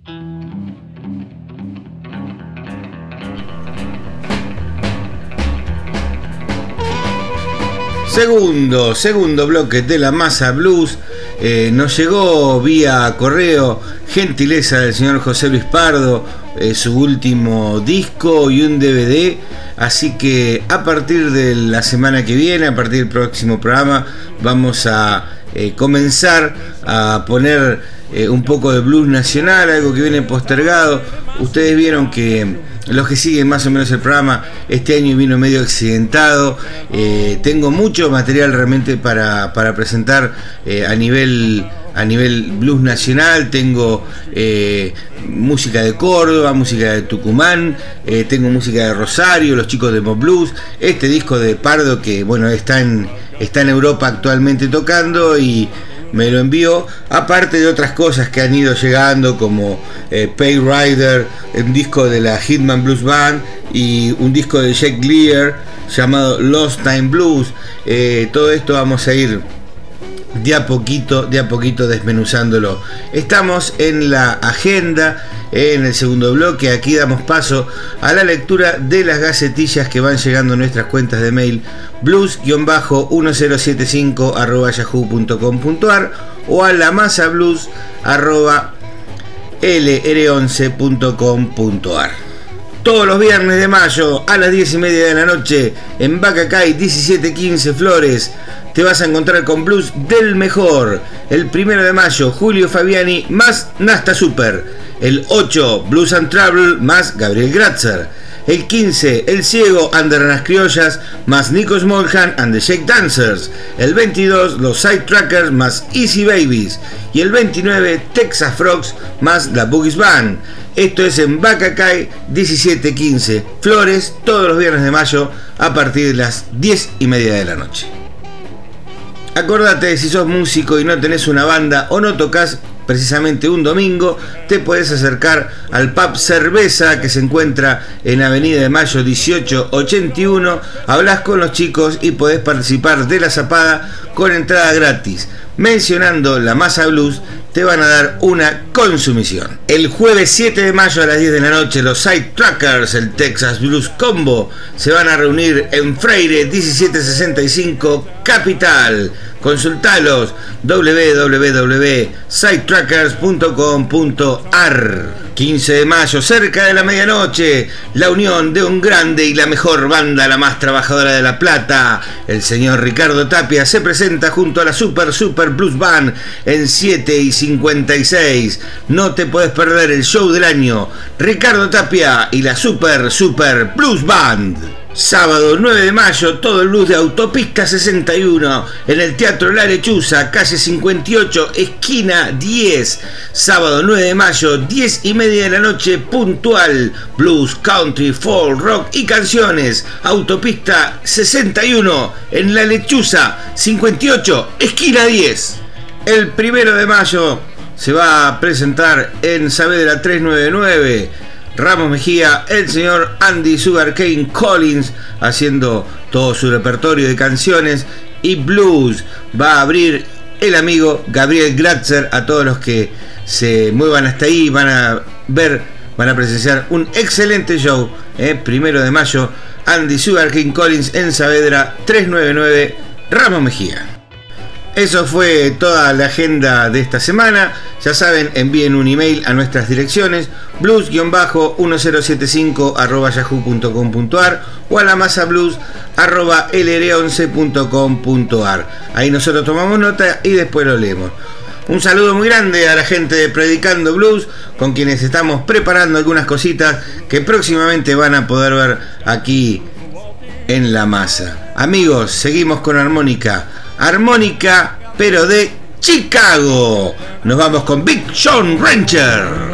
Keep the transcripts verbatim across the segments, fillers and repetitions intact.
Segundo, segundo bloque de La Masa Blues. Eh, nos llegó vía correo, gentileza del señor José Luis Pardo, eh, su último disco y un D V D. Así que a partir de la semana que viene, a partir del próximo programa, vamos a eh, comenzar a poner eh, un poco de blues nacional, algo que viene postergado. Ustedes vieron que los que siguen más o menos el programa, este año vino medio accidentado. Eh, tengo mucho material realmente para, para presentar eh, a nivel a nivel blues nacional. Tengo eh, música de Córdoba, música de Tucumán, eh, tengo música de Rosario, los chicos de Mob Blues, este disco de Pardo que bueno está en, está en Europa actualmente tocando y me lo envió, aparte de otras cosas que han ido llegando como eh, Pay Rider, un disco de la Hitman Blues Band y un disco de Jack Lear llamado Lost Time Blues. Eh, todo esto vamos a ir de a poquito, de a poquito desmenuzándolo. Estamos en la agenda, en el segundo bloque. Aquí damos paso a la lectura de las gacetillas que van llegando a nuestras cuentas de mail blues mil setenta y cinco arroba yahoo punto com punto ar o a lamasablues arroba l r once punto com punto ar. Todos los viernes de mayo a las diez y media de la noche en Bacacay diecisiete quince Flores te vas a encontrar con blues del mejor. El primero de mayo Julio Fabiani más Nasta Super. El ocho Blues and Travel más Gabriel Gratzer. El quince El Ciego Andaranas Criollas más Nico Smallhand and the Shake Dancers. El veintidós Los Side Trackers más Easy Babies. Y el veintinueve Texas Frogs más la Boogies Band. Esto es en Bacacay diecisiete quince Flores, todos los viernes de mayo a partir de las diez y media de la noche. Acordate, si sos músico y no tenés una banda o no tocas precisamente un domingo, te podés acercar al Pub Cerveza que se encuentra en Avenida de Mayo dieciocho ochenta y uno. Hablás con los chicos y podés participar de la zapada con entrada gratis. Mencionando La Masa Blues te van a dar una consumición. El jueves siete de mayo a las diez de la noche los Side Trackers, el Texas Blues Combo, se van a reunir en Freire diecisiete sesenta y cinco Capital. Consultalos doble u doble u doble u punto sidetrackers punto com punto ar. quince de mayo, cerca de la medianoche, la unión de un grande y la mejor banda, la más trabajadora de La Plata. El señor Ricardo Tapia se presenta junto a la Super Super Blues Band en siete y cincuenta y seis. No te puedes perder el show del año. Ricardo Tapia y la Super Super Blues Band. Sábado nueve de mayo, todo el blues de Autopista sesenta y uno en el Teatro La Lechuza, calle cincuenta y ocho, esquina diez. Sábado nueve de mayo, diez y media de la noche, puntual. Blues, country, folk, rock y canciones. Autopista sesenta y uno en La Lechuza, cincuenta y ocho, esquina diez. El primero de mayo se va a presentar en Saavedra trescientos noventa y nueve. Ramos Mejía, el señor Andy Sugarcane Collins haciendo todo su repertorio de canciones y blues. Va a abrir el amigo Gabriel Gratzer. A todos los que se muevan hasta ahí van a ver, van a presenciar un excelente show. ¿eh? Primero de mayo, Andy Sugarcane Collins en Saavedra trescientos noventa y nueve, Ramos Mejía. Eso fue toda la agenda de esta semana. Ya saben, envíen un email a nuestras direcciones blues mil setenta y cinco arroba yahoo punto com punto ar o a lamasablues arroba l r once punto com punto ar. Ahí nosotros tomamos nota y después lo leemos. Un saludo muy grande a la gente de Predicando Blues, con quienes estamos preparando algunas cositas que próximamente van a poder ver aquí en La Masa. Amigos, seguimos con armónica. Armónica, pero de Chicago. Nos vamos con Big John Rancher.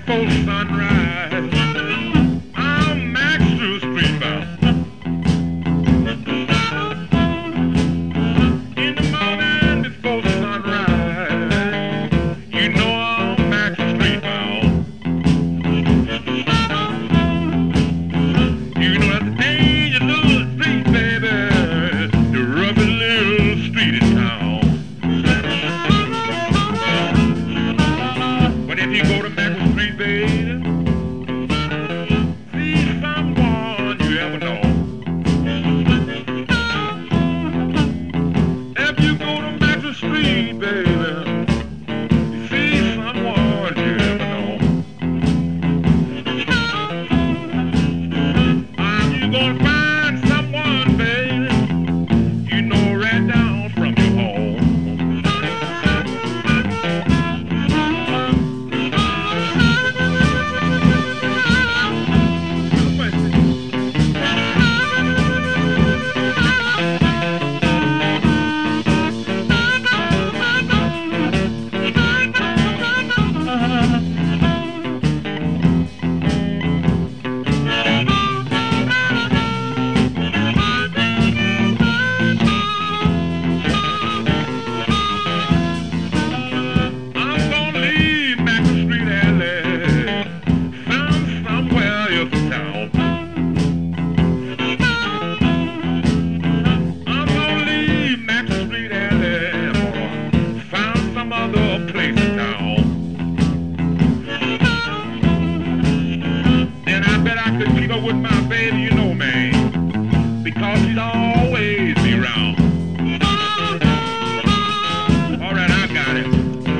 before sunrise. I'm Max Drew Street bound. In the morning before sunrise, you know I'm Max Street bound. You know that's the danger little street, baby, the rough little street in town. But if you go to Max Street, baby, see someone you ever know. If you go to Max Street, baby, you see someone you ever know. Are you gonna find someone, baby, you know right down from your home? I'm gonna leave Max Street Alley, found somewhere else in town. I'm gonna leave Max Street Alley, found some other place in town. Then I bet I could keep up with my baby, you know, man, because she'd always be around. All right, I got it.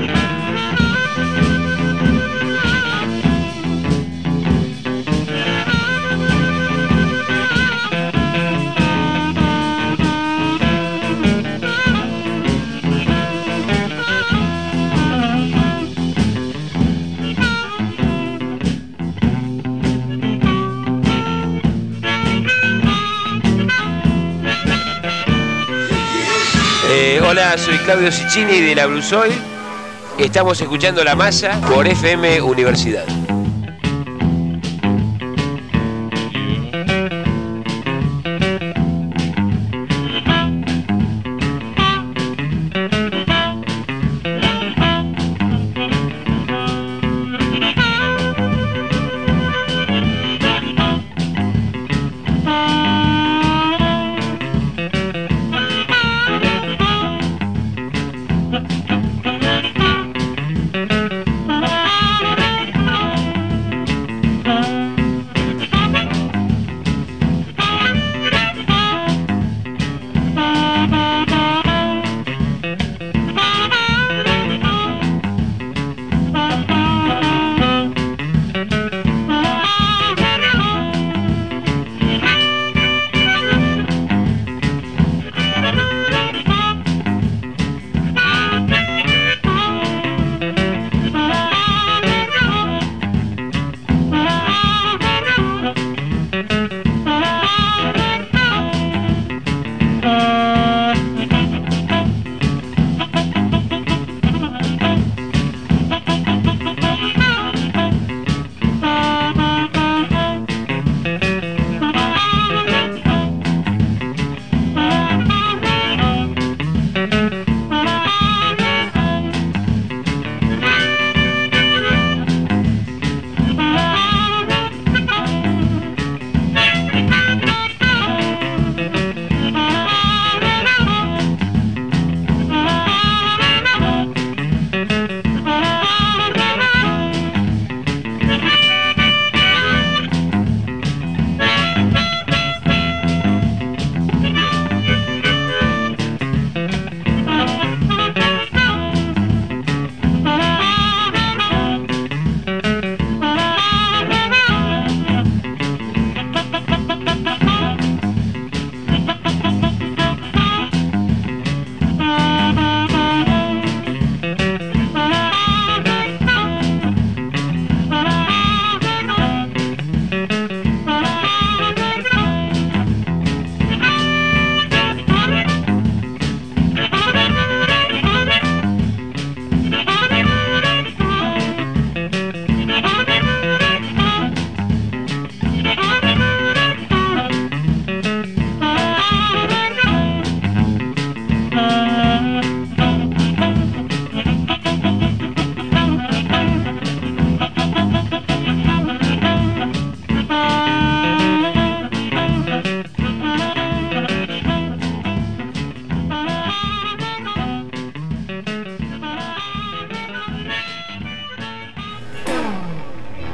Eh, hola, soy Claudio Ciccini de la Blues Oil. Estamos escuchando La Masa por F M Universidad. Thank you.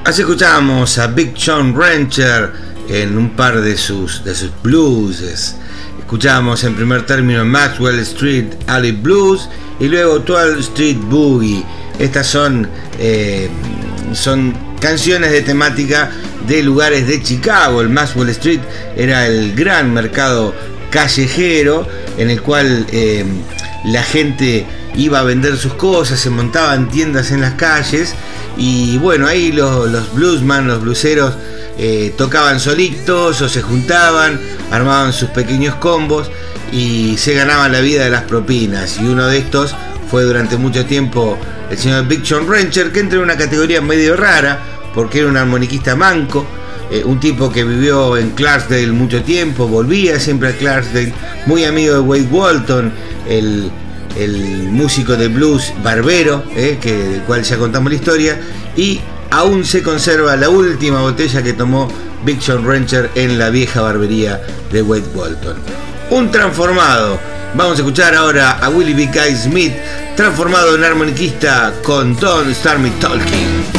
Así escuchábamos a Big John Rancher en un par de sus, de sus blues. Escuchábamos en primer término Maxwell Street Alley Blues y luego twelve Street Boogie. Estas son, eh, son canciones de temática de lugares de Chicago. El Maxwell Street era el gran mercado callejero en el cual eh, la gente iba a vender sus cosas, se montaban tiendas en las calles y bueno, ahí los, los bluesman, los blueseros eh, tocaban solitos o se juntaban, armaban sus pequeños combos y se ganaban la vida de las propinas, y uno de estos fue durante mucho tiempo el señor Big John Rancher, que entra en una categoría medio rara porque era un armoniquista manco, eh, un tipo que vivió en Clarksdale mucho tiempo, volvía siempre a Clarksdale, muy amigo de Wade Walton, el el músico de blues barbero, eh, que, del cual ya contamos la historia, y aún se conserva la última botella que tomó Big John Rancher en la vieja barbería de Wade Walton. Un transformado. Vamos a escuchar ahora a Willie B. Guy Smith, transformado en armoniquista con Don't Start Me Talking.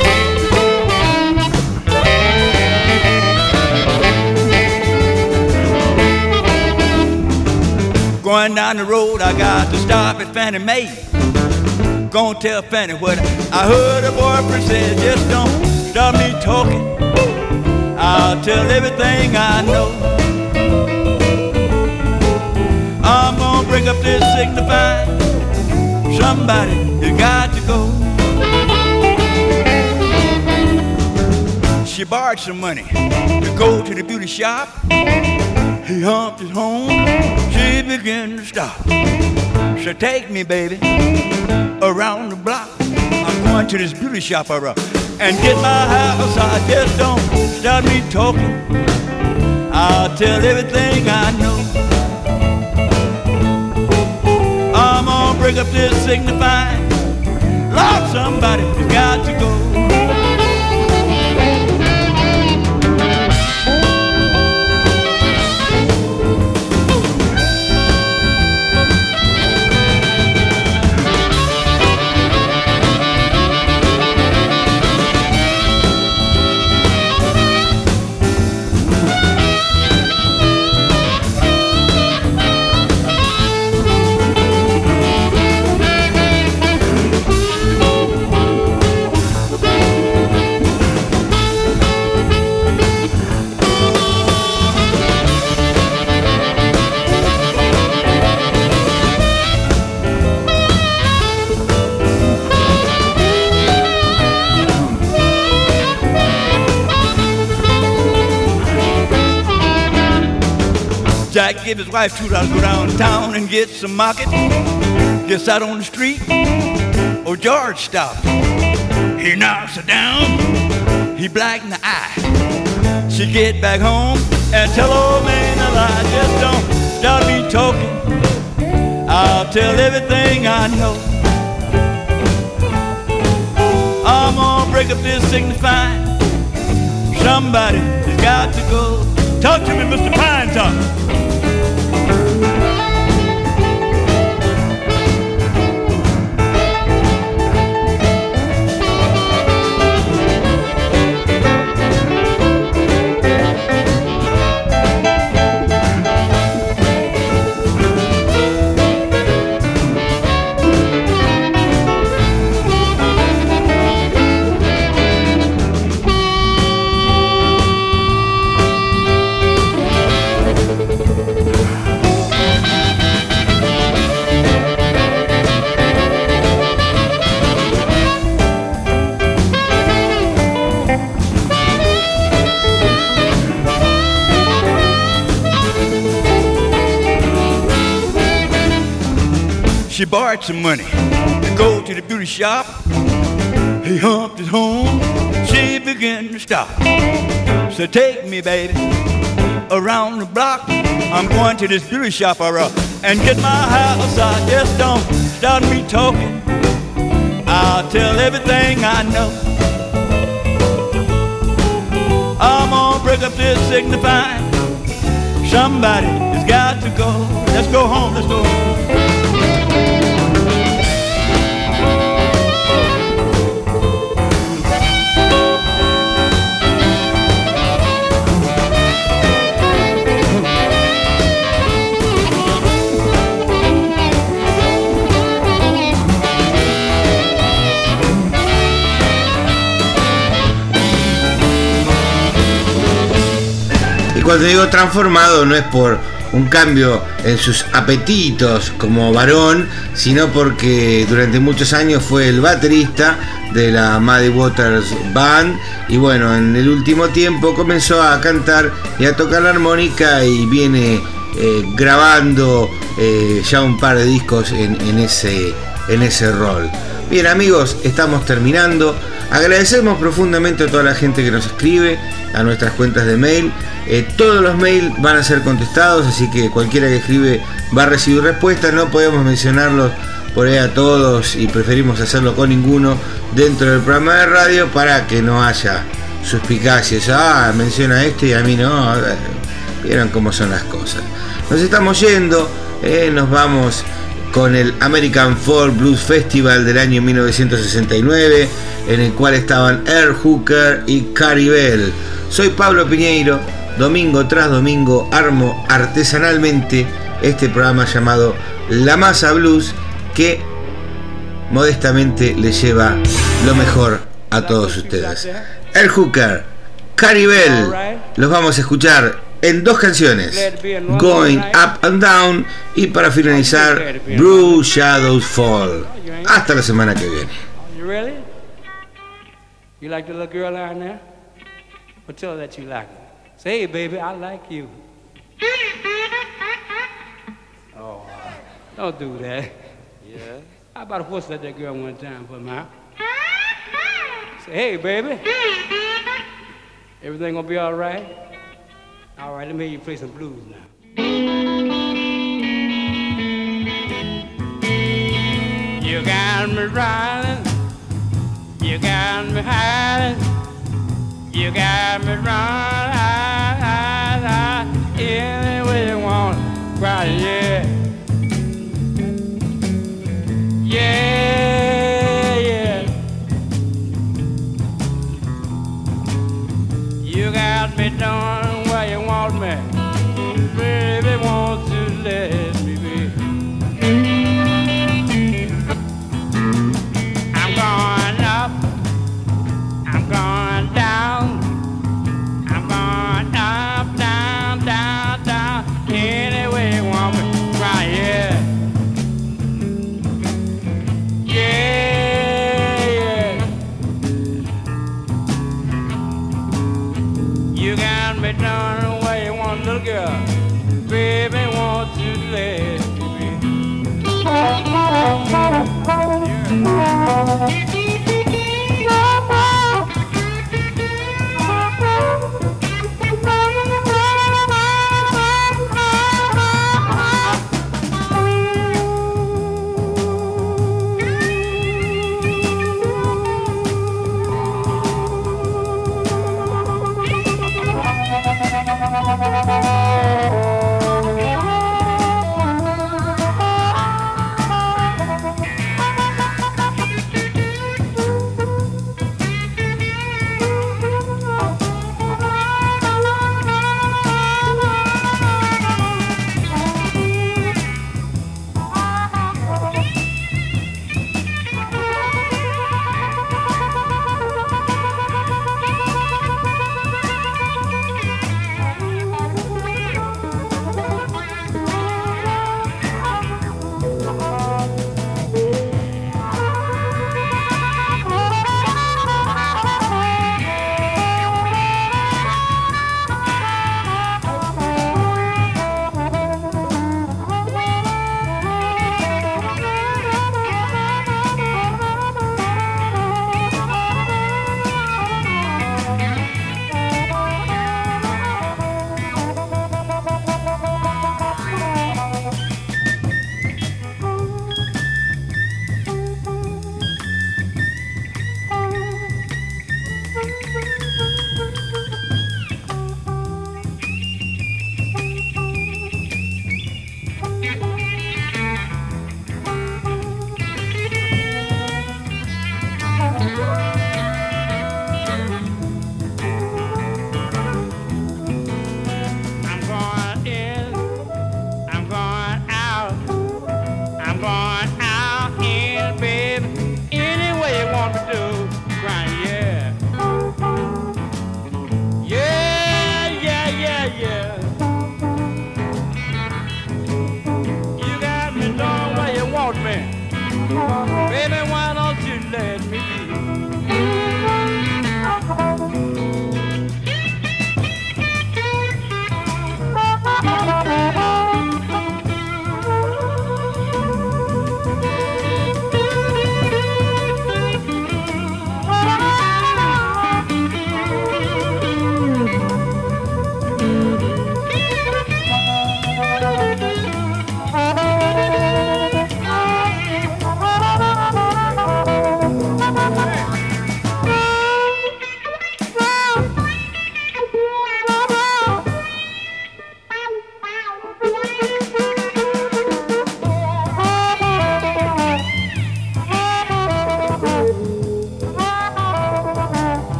Going down the road, I got to stop at Fannie Mae. Gonna tell Fannie what I heard a boyfriend say. Just don't stop me talking, I'll tell everything I know. I'm gonna break up this signifying, somebody has got to go. She borrowed some money to go to the beauty shop. He humped his home, she began to stop. So take me, baby, around the block. I'm going to this beauty shop I rock and get my house. I just don't start me talking, I'll tell everything I know. I'm gonna break up this signifying, Lord, somebody has got to go. Jack gave his wife two dollars to go downtown and get some market. Gets out on the street, oh George stopped. He knocks her down, he black in the eye. She get back home and tell old man a lie. Just don't start me talking, I'll tell everything I know. I'm gonna break up this signifying, somebody has got to go. Talk to me, Mister Pine Top. She borrowed some money to go to the beauty shop. He humped his home, she began to stop. So take me, baby, around the block. I'm going to this beauty shop I rock and get my house. I just don't start me talking, I'll tell everything I know. I'm gonna break up this signifying, somebody has got to go. Let's go home, let's go home. cuando digo transformado no es por un cambio en sus apetitos como varón, sino porque durante muchos años fue el baterista de la Muddy Waters Band y bueno, en el último tiempo comenzó a cantar y a tocar la armónica y viene eh, grabando eh, ya un par de discos en, en, ese, en ese rol. Bien amigos, estamos terminando. Agradecemos profundamente a toda la gente que nos escribe a nuestras cuentas de mail. Eh, todos los mails van a ser contestados, así que cualquiera que escribe va a recibir respuesta. No podemos mencionarlos por ahí a todos y preferimos hacerlo con ninguno dentro del programa de radio para que no haya suspicacias. Ah, menciona este y a mí no. Vieron cómo son las cosas. Nos estamos yendo, eh, nos vamos con el American Folk Blues Festival del año mil novecientos sesenta y nueve, en el cual estaban Earl Hooker y Carey Bell. Soy Pablo Piñeiro, domingo tras domingo armo artesanalmente este programa llamado La Masa Blues, que modestamente le lleva lo mejor a todos ustedes. Earl Hooker, Carey Bell, los vamos a escuchar en dos canciones, Going Up and Down, y para finalizar Blue Shadows Fall. Hasta la semana que viene. You really? You like the little girl down there? Well, tell her that you like her. Say, hey, baby, I like you. Oh, uh, don't do that. Yeah. How about a whistle at that girl one time for me? Huh? Say, hey, baby. Everything gonna be all right? All right, let me hear you play some blues now. You got me riding, you got me hiding, you got me running, any way you want to cry, yeah. Yeah, yeah. You got me doing where you want me, baby, won't you let me be? I'm going up, I'm going down, I'm going up, down, down, down, any way you want me, right, yeah. Yeah, yeah. You got me down where you want, little girl. Baby, won't you let me be? Yeah.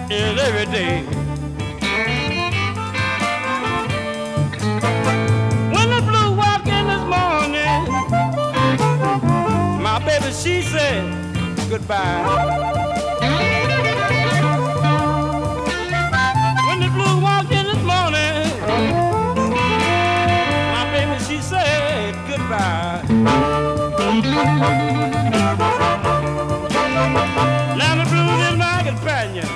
is every day. When the blue walked in this morning, my baby, she said goodbye. When the blue walked in this morning, my baby, she said goodbye. Now the blues is my companion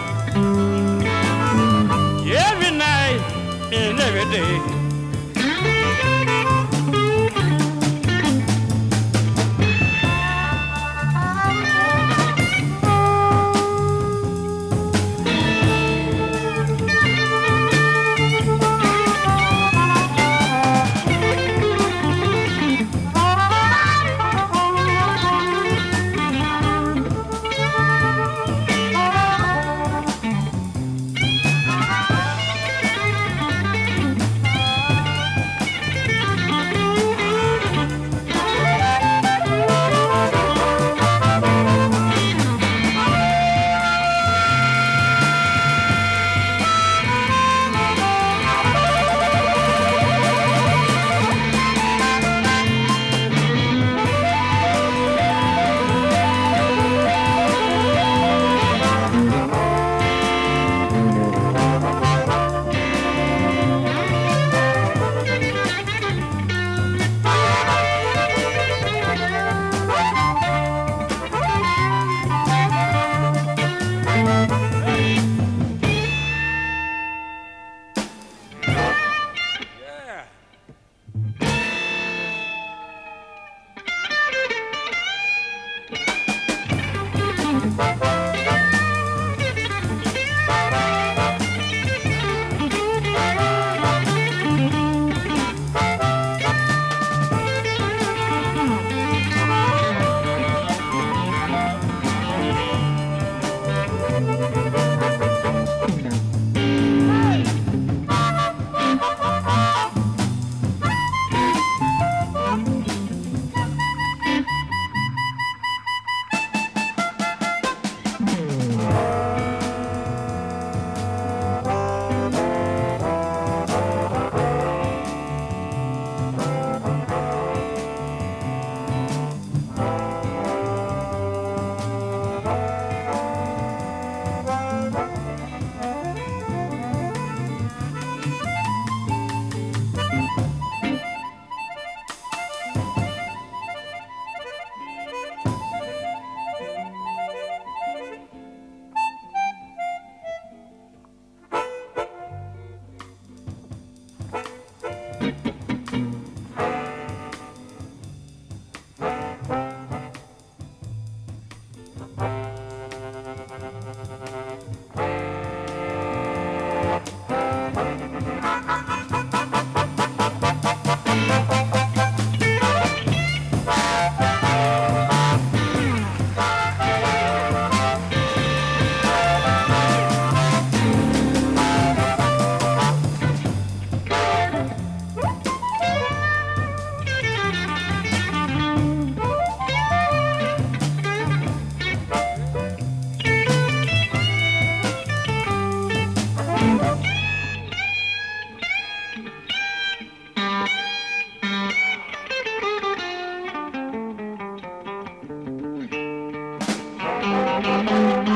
every night and every day. Thank you.